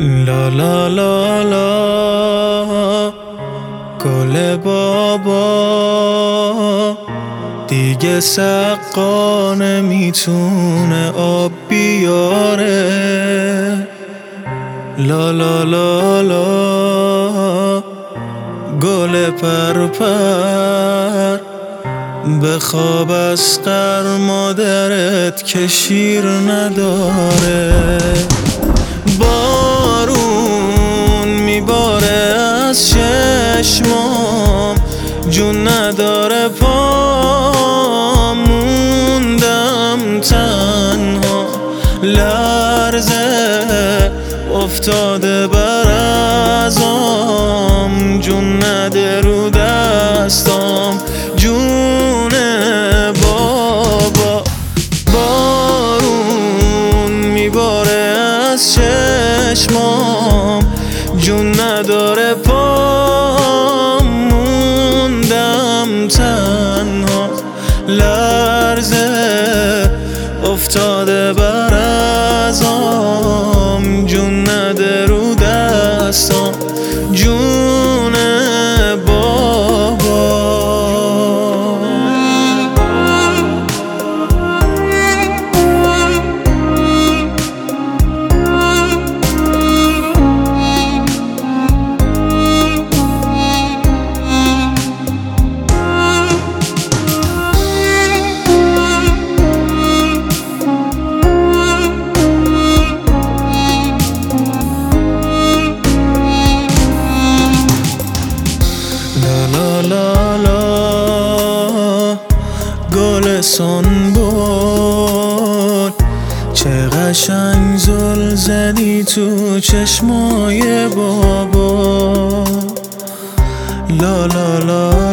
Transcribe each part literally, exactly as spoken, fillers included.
لا لا لا لا گل بابا دیگه سقا نمیتونه آب بیاره. لا لا لا لا گل پرپر بخواب از غر مادرت که شیر نداره. بارون میباره از چشمام جون نداره پام موندم تنها لرزه افتاده بر ازام جون نده رو دستام جون بابا. بارون میباره از چشمام جون نداره پام موندم تنها لرزه افتاده بر ازام جون نده رو دستام جون بابا. لا لا لا گل سنبول چه قشنگ زل زدی تو چشمای بابا. لا لا لا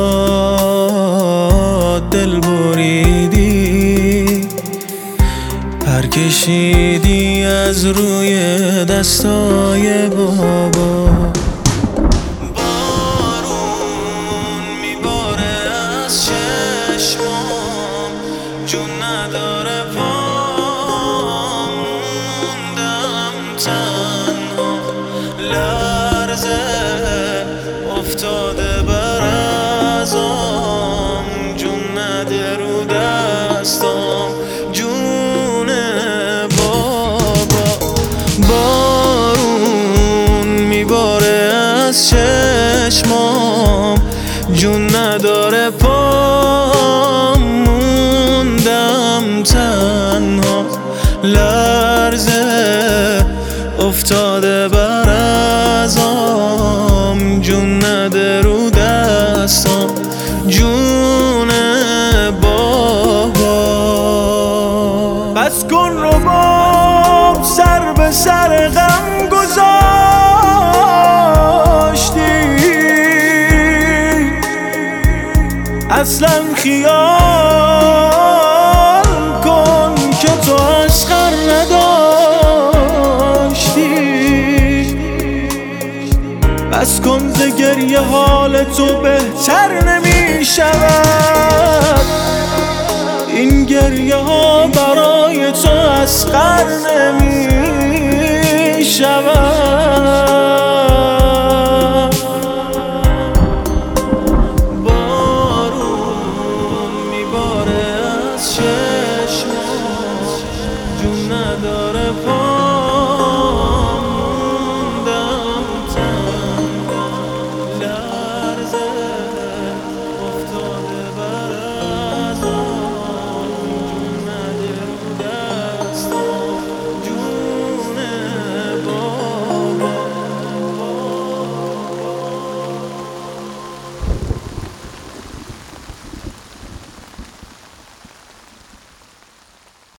لا دل بریدی پر کشیدی از روی دستای بابا. جون نداره پام موندم تنها لرزه افتاده بر ازام جون نده رو دستام جون بابا. بارون میباره از چشمام جون نداره پام موندم تنها لرزه افتاده بر ازام جون نده رو دستام جون بابا. بس کن رباب سر به سر غم گذاشتی اصلا خیال کن که تو از خر نداشتی. بس کن ز گریه حال تو بهتر نمی شود این گریه ها برای تو از خر نمی شود.